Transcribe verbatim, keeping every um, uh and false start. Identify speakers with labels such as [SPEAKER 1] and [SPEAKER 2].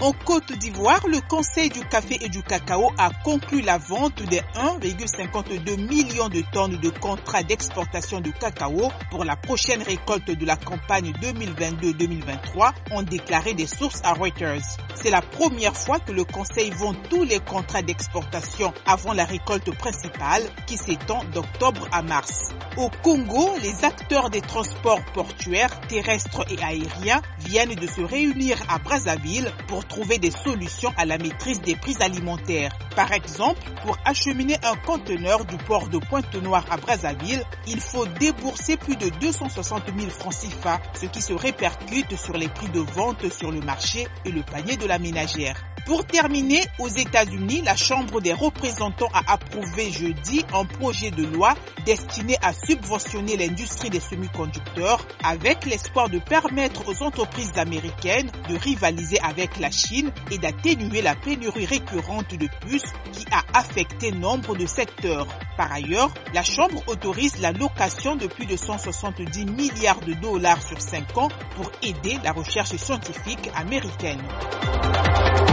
[SPEAKER 1] En Côte d'Ivoire, le Conseil du café et du cacao a conclu la vente de un virgule cinquante-deux million de tonnes de contrats d'exportation de cacao pour la prochaine récolte de la campagne deux mille vingt-deux deux mille vingt-trois, ont déclaré des sources à Reuters. C'est la première fois que le Conseil vend tous les contrats d'exportation avant la récolte principale qui s'étend d'octobre à mars. Au Congo, les acteurs des transports portuaires, terrestres et aériens viennent de se réunir à Brazzaville pour trouver des solutions à la maîtrise des prix alimentaires. Par exemple, pour acheminer un conteneur du port de Pointe-Noire à Brazzaville, il faut débourser plus de deux cent soixante mille francs C F A, ce qui se répercute sur les prix de vente sur le marché et le panier de la ménagère. Pour terminer, aux États-Unis, la Chambre des représentants a approuvé jeudi un projet de loi destiné à subventionner l'industrie des semi-conducteurs avec l'espoir de permettre aux entreprises américaines de rivaliser avec la Chine et d'atténuer la pénurie récurrente de puces qui a affecté nombre de secteurs. Par ailleurs, la Chambre autorise la location de plus de cent soixante-dix milliards de dollars sur cinq ans pour aider la recherche scientifique américaine.